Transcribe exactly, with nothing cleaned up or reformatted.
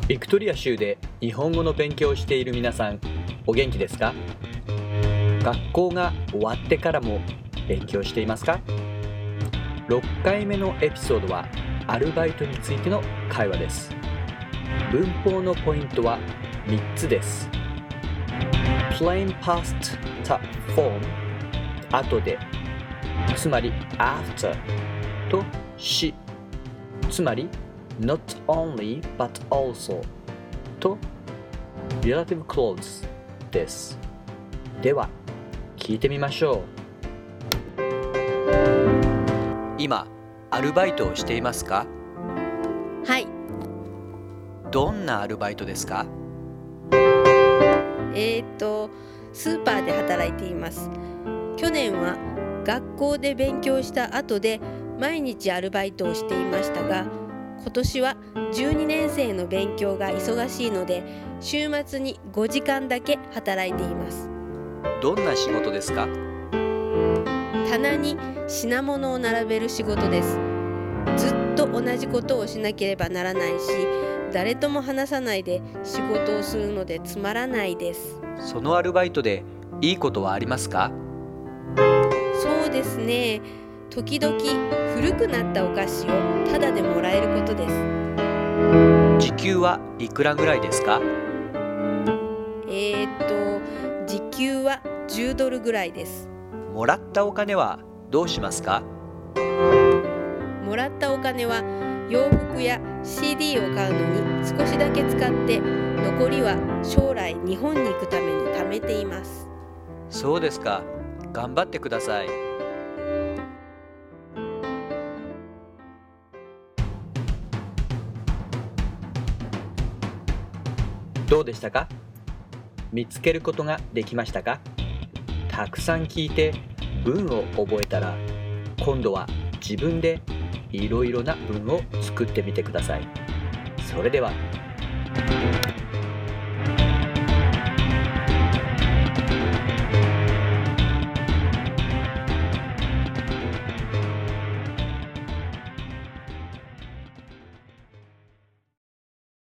ビクトリア州で日本語の勉強をしている皆さん、お元気ですか？学校が終わってからも勉強していますか？ろっかいめのエピソードはアルバイトについての会話です。文法のポイントはみっつです。plain past form 後で、つまり after とし、つまり not only but also と relative clause です。では聞いてみましょう。今アルバイトをしていますか？ はい。 どんなアルバイトですか？ えーと、スーパーで働いています。去年は学校で勉強した後で毎日アルバイトをしていましたが、今年はじゅうにねん生の勉強が忙しいので、週末にごじかんだけ働いています。 どんな仕事ですか？ 棚に品物を並べる仕事です。ずっと同じことをしなければならないし、誰とも話さないで仕事をするのでつまらないです。 そのアルバイトでいいことはありますか？ そうですね。時々古くなったお菓子をタダでもらえることです。 時給はいくらぐらいですか？ えーっと、時給はじゅうドルぐらいです。 もらったお金はどうしますか？ もらったお金は洋服や シーディー を買うのに少しだけ使って、残りは将来日本に行くために貯めています。 そうですか。頑張ってください。どうでしたか？見つけることができましたか？たくさん聞いて文を覚えたら、今度は自分でいろいろな文を作ってみてください。それでは。